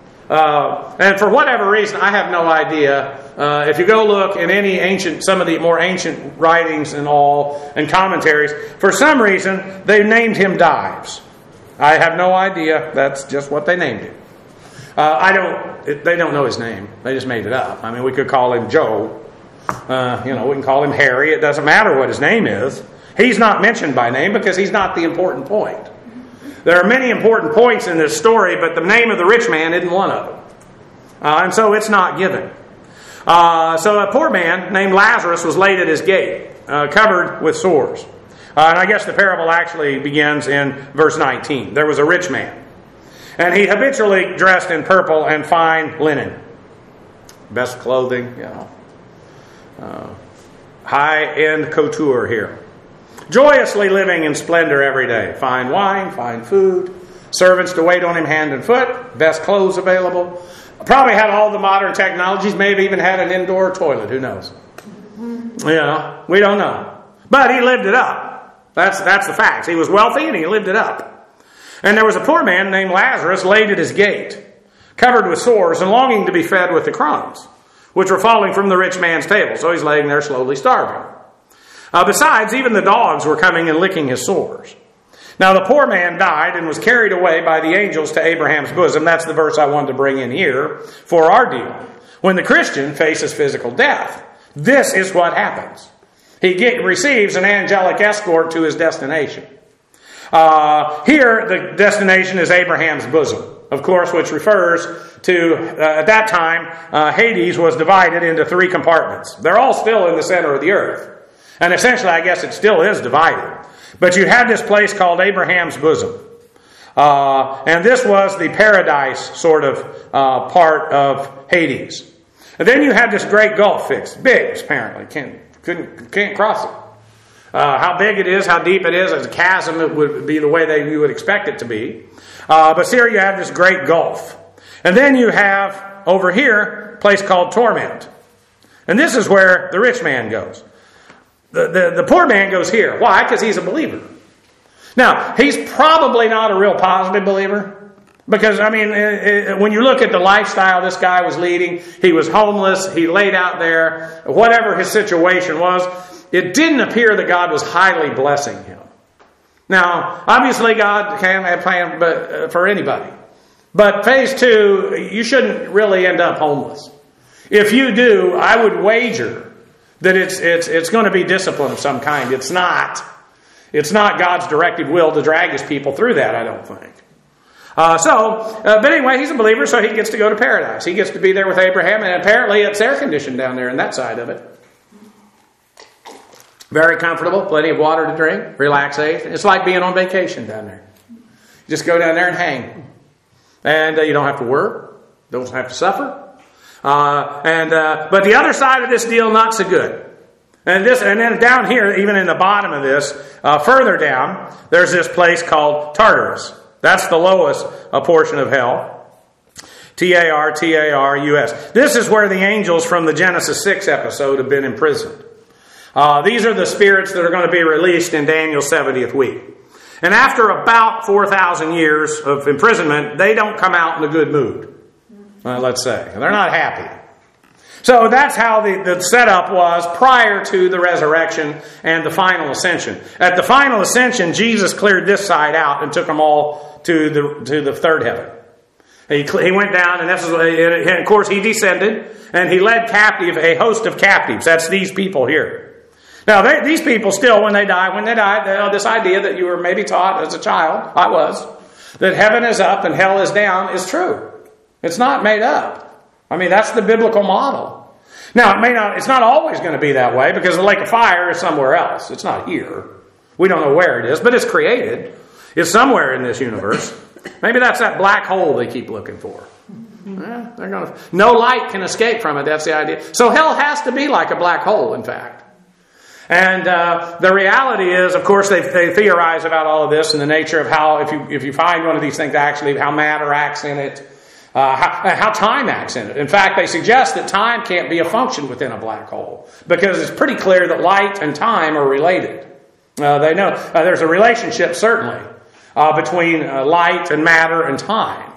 And for whatever reason, I have no idea. If you go look in some of the more ancient writings and commentaries, for some reason, they named him Dives. I have no idea. That's just what they named him. They don't know his name. They just made it up. I mean, we could call him Joe. We can call him Harry. It doesn't matter what his name is. He's not mentioned by name because he's not the important point. There are many important points in this story, but the name of the rich man isn't one of them. And so it's not given. So a poor man named Lazarus was laid at his gate, covered with sores. And I guess the parable actually begins in verse 19. There was a rich man, and he habitually dressed in purple and fine linen. Best clothing, high-end couture here. Joyously living in splendor every day. Fine wine, fine food, servants to wait on him hand and foot, best clothes available. Probably had all the modern technologies, maybe even had an indoor toilet, who knows? We don't know. But he lived it up. That's the facts. He was wealthy and he lived it up. And there was a poor man named Lazarus laid at his gate, covered with sores and longing to be fed with the crumbs, which were falling from the rich man's table. So he's laying there slowly starving. Besides, even the dogs were coming and licking his sores. Now the poor man died and was carried away by the angels to Abraham's bosom. That's the verse I wanted to bring in here for our deal. When the Christian faces physical death, this is what happens. He receives an angelic escort to his destination. Here, the destination is Abraham's bosom, of course, which refers to, at that time, Hades was divided into 3 compartments. They're all still in the center of the earth. And essentially, I guess it still is divided. But you had this place called Abraham's bosom. And this was the paradise sort of part of Hades. And then you had this great gulf fixed. Big, apparently. Can't cross it. How big it is, how deep it is, as a chasm, it would be the way you would expect it to be. But here you have this great gulf. And then you have, over here, a place called torment. And this is where the rich man goes. The poor man goes here. Why? Because he's a believer. Now, he's probably not a real positive believer. Because, when you look at the lifestyle this guy was leading, he was homeless, he laid out there, whatever his situation was, it didn't appear that God was highly blessing him. Now, obviously God can have plans for anybody. But phase 2, you shouldn't really end up homeless. If you do, I would wager That it's going to be discipline of some kind. It's not God's directed will to drag his people through that, I don't think. But anyway, he's a believer, so he gets to go to paradise. He gets to be there with Abraham, and apparently it's air conditioned down there on that side of it. Very comfortable, plenty of water to drink, relaxation. It's like being on vacation down there. Just go down there and hang. And you don't have to work, don't have to suffer. But the other side of this deal, not so good. And then down here, even in the bottom of this, further down, there's this place called Tartarus. That's the lowest portion of hell. Tartarus. This is where the angels from the Genesis 6 episode have been imprisoned. These are the spirits that are going to be released in Daniel's 70th week. And after about 4,000 years of imprisonment, they don't come out in a good mood. Let's say. They're not happy. So that's how the setup was prior to the resurrection and the final ascension. At the final ascension, Jesus cleared this side out and took them all to the third heaven. He went down, and of course he descended, and he led captive a host of captives. That's these people here. Now, these people still, when they die, this idea that you were maybe taught as a child, I was, that heaven is up and hell is down is true. It's not made up. I mean, that's the biblical model. Now, it's not always going to be that way because the lake of fire is somewhere else. It's not here. We don't know where it is, but it's created. It's somewhere in this universe. Maybe that's that black hole they keep looking for. No light can escape from it. That's the idea. So hell has to be like a black hole, in fact. And the reality is, of course, they theorize about all of this and the nature of how, if you find one of these things, actually, how matter acts in it, how time acts in it. In fact, they suggest that time can't be a function within a black hole because it's pretty clear that light and time are related. They know there's a relationship, certainly, between light and matter and time.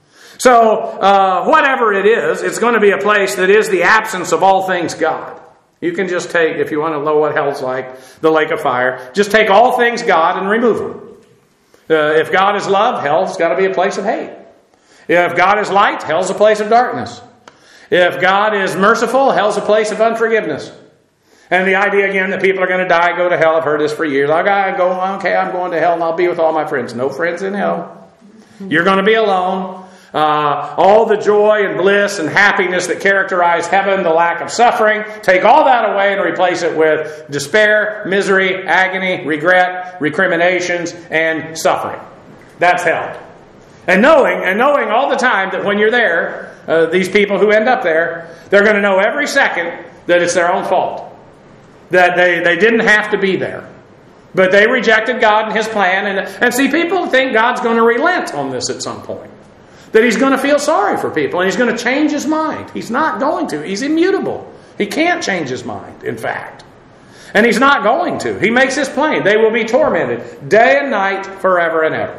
So, whatever it is, it's going to be a place that is the absence of all things God. You can just take, if you want to know what hell's like, the lake of fire, just take all things God and remove them. If God is love, hell's got to be a place of hate. If God is light, hell's a place of darkness. If God is merciful, hell's a place of unforgiveness. And the idea again that people are going to die, go to hell, I've heard this for years. I'm going to hell and I'll be with all my friends. No friends in hell. You're going to be alone. All the joy and bliss and happiness that characterize heaven, the lack of suffering, take all that away and replace it with despair, misery, agony, regret, recriminations, and suffering. That's hell. And knowing all the time that when you're there, these people who end up there, they're going to know every second that it's their own fault. That they didn't have to be there. But they rejected God and His plan. And see, people think God's going to relent on this at some point. That He's going to feel sorry for people and He's going to change His mind. He's not going to. He's immutable. He can't change His mind, in fact. And He's not going to. He makes this plain. They will be tormented day and night forever and ever.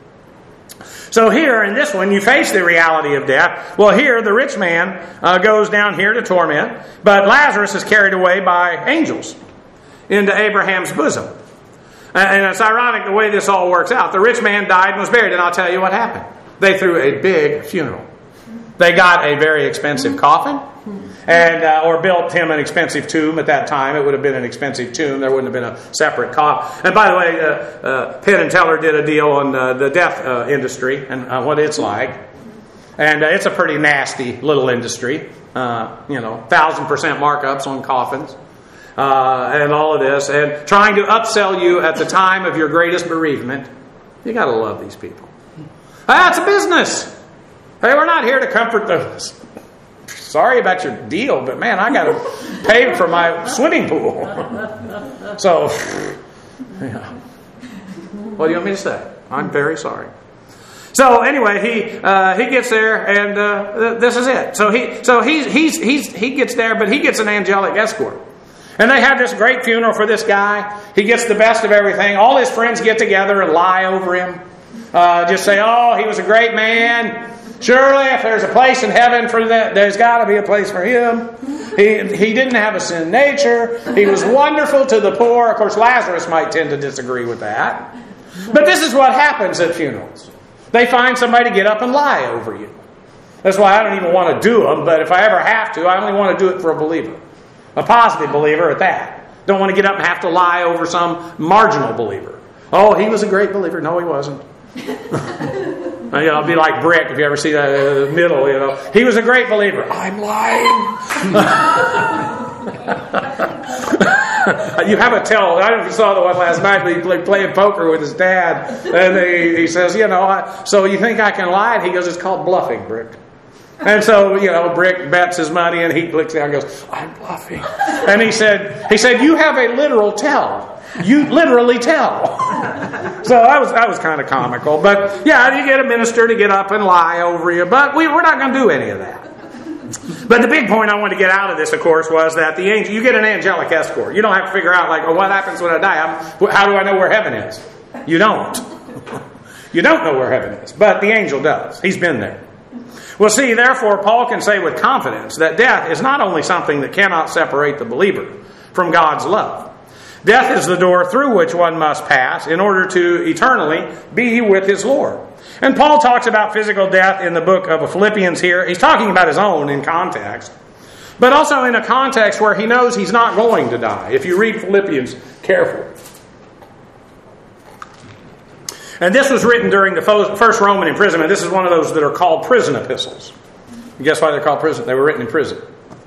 So here in this one, you face the reality of death. Well, here the rich man goes down here to torment, but Lazarus is carried away by angels into Abraham's bosom. And it's ironic the way this all works out. The rich man died and was buried, and I'll tell you what happened. They threw a big funeral. They got a very expensive coffin, or built him an expensive tomb. At that time, it would have been an expensive tomb. There wouldn't have been a separate coffin. And by the way, Penn and Teller did a deal on the death industry and what it's like. And it's a pretty nasty little industry. 1,000% markups on coffins. And all of this. And trying to upsell you at the time of your greatest bereavement. You got to love these people. It's a business. Hey, we're not here to comfort those. Sorry about your deal, but man, I got to pay for my swimming pool. So, yeah. What do you want me to say? I'm very sorry. So anyway, he gets there, and this is it. So he gets there, but he gets an angelic escort. And they have this great funeral for this guy. He gets the best of everything. All his friends get together and lie over him. Just say, oh, he was a great man. Surely if there's a place in heaven for that, there's got to be a place for him. He didn't have a sin nature. He was wonderful to the poor. Of course, Lazarus might tend to disagree with that. But this is what happens at funerals. They find somebody to get up and lie over you. That's why I don't even want to do them. But if I ever have to, I only want to do it for a believer. A positive believer at that. Don't want to get up and have to lie over some marginal believer. Oh, he was a great believer. No, he wasn't. It'll be like Brick, if you ever see that middle, He was a great believer. I'm lying. You have a tell. I don't know if you saw the one last night, but he playing poker with his dad. And he says, so you think I can lie? And he goes, it's called bluffing, Brick. And so, Brick bets his money and he looks down and goes, I'm bluffing. And he said, you have a literal tell. You literally tell. So that was kind of comical. But yeah, you get a minister to get up and lie over you. But we're not going to do any of that. But the big point I wanted to get out of this, of course, was that you get an angelic escort. You don't have to figure out, what happens when I die? How do I know where heaven is? You don't. You don't know where heaven is. But the angel does. He's been there. Well, see, therefore, Paul can say with confidence that death is not only something that cannot separate the believer from God's love. Death is the door through which one must pass in order to eternally be with his Lord. And Paul talks about physical death in the book of Philippians here. He's talking about his own in context, but also in a context where he knows he's not going to die, if you read Philippians carefully. And this was written during the first Roman imprisonment. This is one of those that are called prison epistles. You guess why they're called prison? They were written in prison.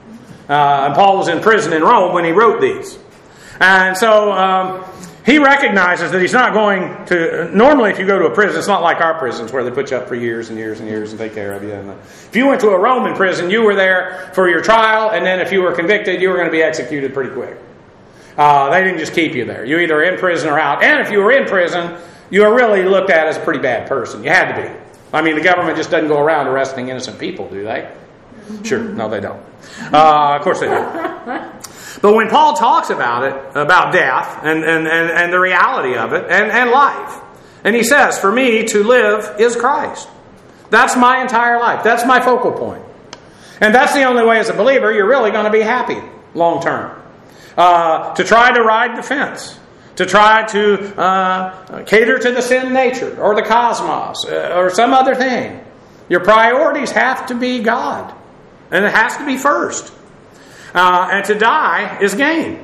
And Paul was in prison in Rome when he wrote these. And so he recognizes that he's not going to... Normally, if you go to a prison, it's not like our prisons where they put you up for years and years and years and take care of you. And if you went to a Roman prison, you were there for your trial, and then if you were convicted, you were going to be executed pretty quick. They didn't just keep you there. You either were in prison or out. And if you were in prison, you were really looked at as a pretty bad person. You had to be. I mean, the government just doesn't go around arresting innocent people, do they? Sure. No, they don't. Of course they don't. But when Paul talks about it, about death and the reality of it and life, and he says, for me to live is Christ. That's my entire life. That's my focal point. And that's the only way as a believer you're really going to be happy long term. To try to ride the fence. To try to cater to the sin nature or the cosmos or some other thing. Your priorities have to be God. And it has to be first. And to die is gain.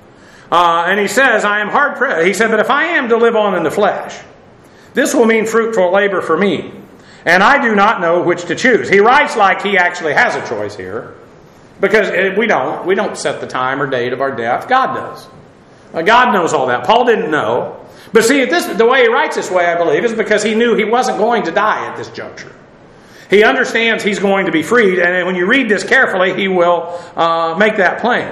And he says, I am hard pressed. He said, but if I am to live on in the flesh, this will mean fruitful labor for me. And I do not know which to choose. He writes like he actually has a choice here. Because we don't. We don't set the time or date of our death. God does. God knows all that. Paul didn't know. But see, the way he writes this way, I believe, is because he knew he wasn't going to die at this juncture. He understands he's going to be freed, and when you read this carefully, he will make that plain.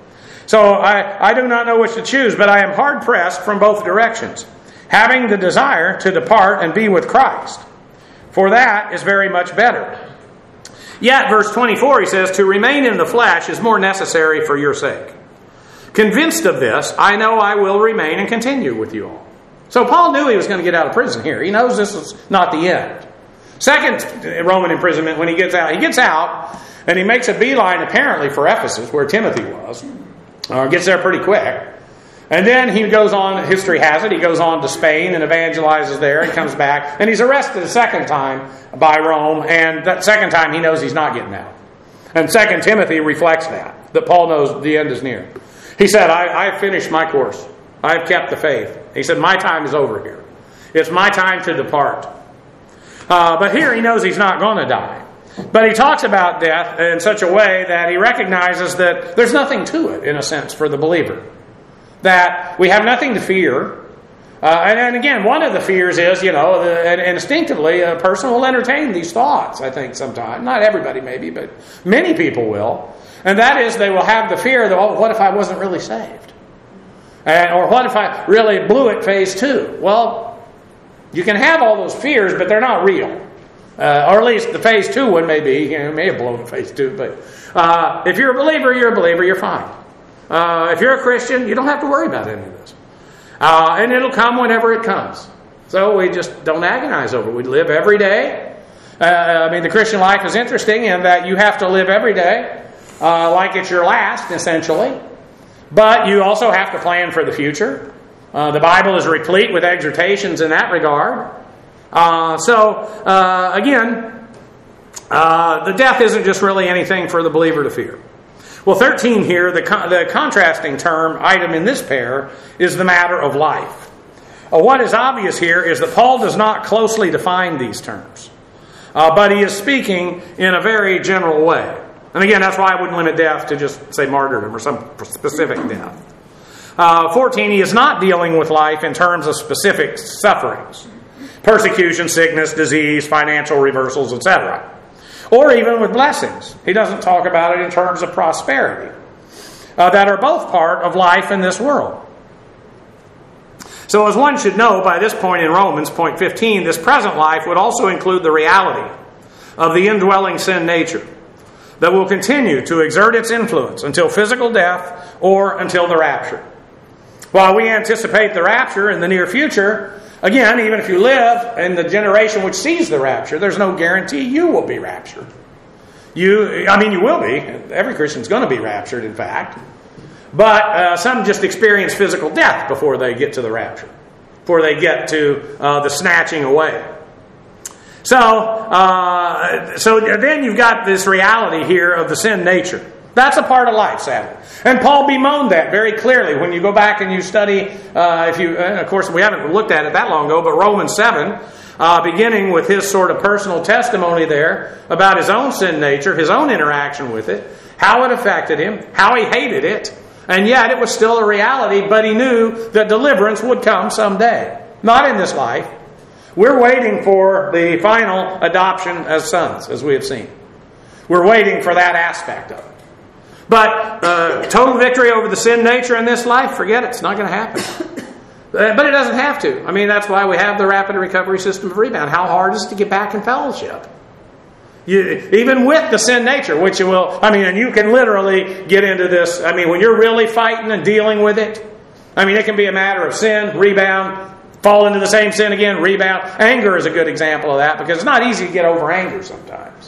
So I do not know which to choose, but I am hard-pressed from both directions, having the desire to depart and be with Christ. For that is very much better. Yet, verse 24, he says, to remain in the flesh is more necessary for your sake. Convinced of this, I know I will remain and continue with you all. So Paul knew he was going to get out of prison here. He knows this is not the end. Second Roman imprisonment, when he gets out and he makes a beeline apparently for Ephesus, where Timothy was, gets there pretty quick. And then he goes on, history has it, he goes on to Spain and evangelizes there and comes back. And he's arrested a second time by Rome, and that second time he knows he's not getting out. And 2 Timothy reflects that Paul knows the end is near. He said, I've finished my course. I've kept the faith. He said, my time is over here. It's my time to depart. But here he knows he's not going to die. But he talks about death in such a way that he recognizes that there's nothing to it, in a sense, for the believer. That we have nothing to fear. And again, one of the fears is, and instinctively, a person will entertain these thoughts, I think, sometimes. Not everybody, maybe, but many people will. And that is, they will have the fear that, what if I wasn't really saved? Or what if I really blew it phase 2? Well, you can have all those fears, but they're not real. Or at least the phase 2 one may be. You may have blown phase 2, but if you're a believer, you're fine. If you're a Christian, you don't have to worry about any of this. And it'll come whenever it comes. So we just don't agonize over it. We live every day. The Christian life is interesting in that you have to live every day like it's your last, essentially. But you also have to plan for the future. The Bible is replete with exhortations in that regard. Again, the death isn't just really anything for the believer to fear. Well, 13 here, the contrasting term item in this pair is the matter of life. What is obvious here is that Paul does not closely define these terms, but he is speaking in a very general way. And again, that's why I wouldn't limit death to just, say, martyrdom or some specific death. 14, he is not dealing with life in terms of specific sufferings. Persecution, sickness, disease, financial reversals, etc. Or even with blessings. He doesn't talk about it in terms of prosperity. That are both part of life in this world. So as one should know by this point in Romans, point 15, this present life would also include the reality of the indwelling sin nature that will continue to exert its influence until physical death or until the rapture. While we anticipate the rapture in the near future, again, even if you live in the generation which sees the rapture, there's no guarantee you will be raptured. You will be. Every Christian's going to be raptured, in fact. But some just experience physical death before they get to the rapture, before they get to the snatching away. So then you've got this reality here of the sin nature. That's a part of life, sadly. And Paul bemoaned that very clearly. When you go back and you study, of course, we haven't looked at it that long ago, but Romans 7, beginning with his sort of personal testimony there about his own sin nature, his own interaction with it, how it affected him, how he hated it, and yet it was still a reality, but he knew that deliverance would come someday. Not in this life. We're waiting for the final adoption as sons, as we have seen. We're waiting for that aspect of it. But total victory over the sin nature in this life, forget it. It's not going to happen. But it doesn't have to. I mean, that's why we have the rapid recovery system of rebound. How hard is it to get back in fellowship? Even with the sin nature, which you will, and you can literally get into this. When you're really fighting and dealing with it, it can be a matter of sin, rebound, fall into the same sin again, rebound. Anger is a good example of that because it's not easy to get over anger sometimes.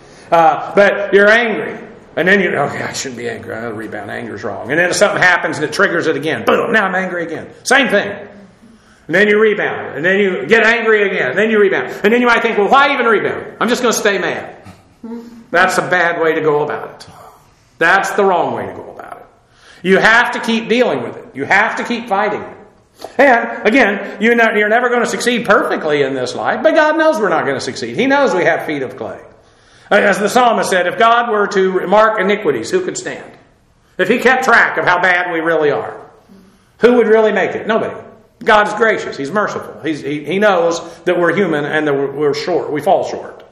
But you're angry. And then I shouldn't be angry. I'll rebound. Anger's wrong. And then something happens and it triggers it again. Boom, now I'm angry again. Same thing. And then you rebound. And then you get angry again. And then you rebound. And then you might think, well, why even rebound? I'm just going to stay mad. That's a bad way to go about it. That's the wrong way to go about it. You have to keep dealing with it. You have to keep fighting it. And, again, you're never going to succeed perfectly in this life, but God knows we're not going to succeed. He knows we have feet of clay. As the psalmist said, if God were to mark iniquities, who could stand? If he kept track of how bad we really are, who would really make it? Nobody. God is gracious. He's merciful. He knows that we're human and that we're short. We fall short.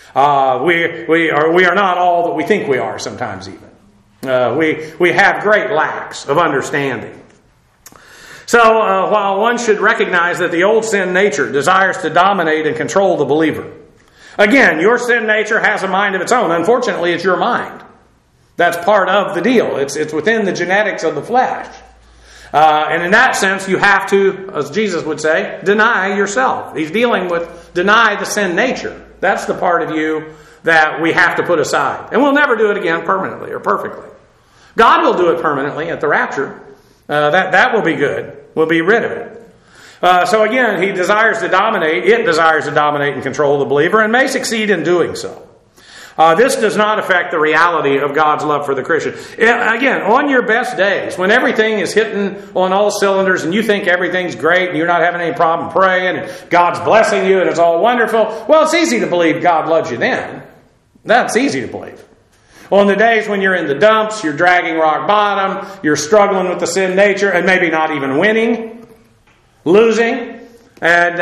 We are not all that we think we are sometimes even. We have great lacks of understanding. So while one should recognize that the old sin nature desires to dominate and control the believer, again, your sin nature has a mind of its own. Unfortunately, it's your mind. That's part of the deal. It's within the genetics of the flesh. And in that sense, you have to, as Jesus would say, deny yourself. He's dealing with deny the sin nature. That's the part of you that we have to put aside. And we'll never do it again permanently or perfectly. God will do it permanently at the rapture. That will be good. We'll be rid of it. So again, it desires to dominate and control the believer and may succeed in doing so. This does not affect the reality of God's love for the Christian. Again, on your best days, when everything is hitting on all cylinders and you think everything's great and you're not having any problem praying and God's blessing you and it's all wonderful, well, it's easy to believe God loves you then. That's easy to believe. On the days when you're in the dumps, you're dragging rock bottom, you're struggling with the sin nature and maybe not even winning, losing, and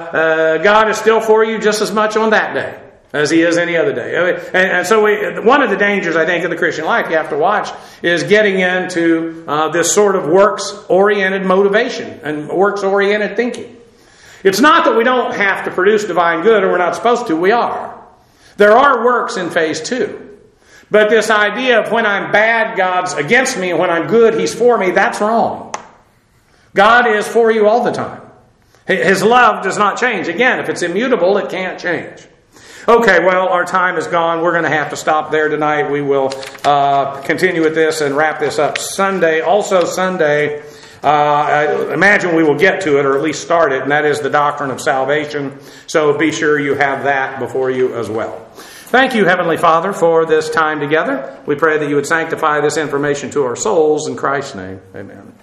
God is still for you just as much on that day as he is any other day. And so one of the dangers, I think, of the Christian life you have to watch is getting into this sort of works-oriented motivation and works-oriented thinking. It's not that we don't have to produce divine good or we're not supposed to. We are. There are works in phase 2. But this idea of when I'm bad, God's against me, and when I'm good, he's for me, that's wrong. God is for you all the time. His love does not change. Again, if it's immutable, it can't change. Okay, well, our time is gone. We're going to have to stop there tonight. We will continue with this and wrap this up Sunday. Also Sunday, I imagine we will get to it, or at least start it, and that is the doctrine of salvation. So be sure you have that before you as well. Thank you, Heavenly Father, for this time together. We pray that you would sanctify this information to our souls. In Christ's name, amen.